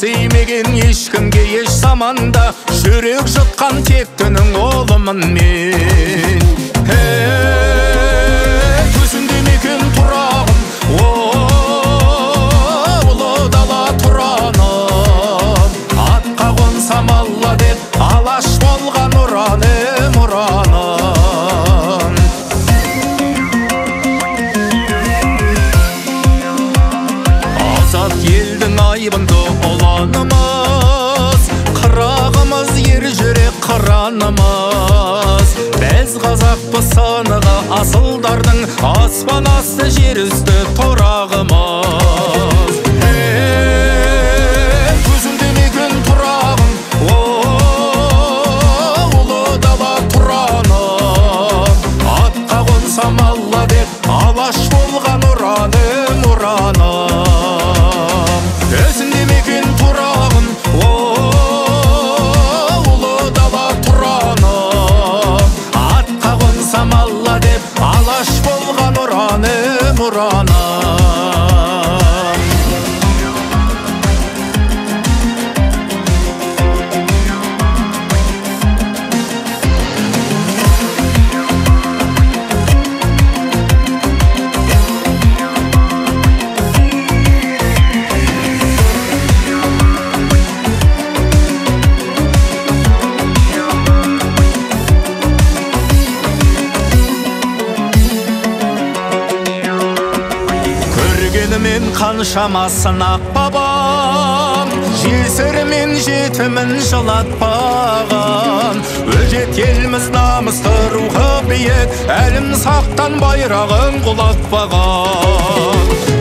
тимеген ешкімге еш заманда, жүрек жұтқан тектінің олымын мен. Көзінде мекен тұрағым, ұлы дала тұраным. Атқа қонсам алла деп, алаш болған ұраным. Азат елдің айбынды ұланымыз, қырағымыз ер жүрек қыранымыз. Біз қазақпыз сынығы асылдардың, аспан асты жер үсті торағымыз. Көзінде мекен тұрағым, ұлы дала тұраным. Атқа қонсам алла деп, алаш болған ұраным. Өзінде мекен тұрағым, ұлы дала тұраным. Атқа қонсам алла деп, алаш болған ұраным. Көргенімен қаншама сынақ бабам, жесірімен жетімін жылатпаған. Өжет еліміз намысты рухы биік, әлім сақтан байрағын құлатпаған.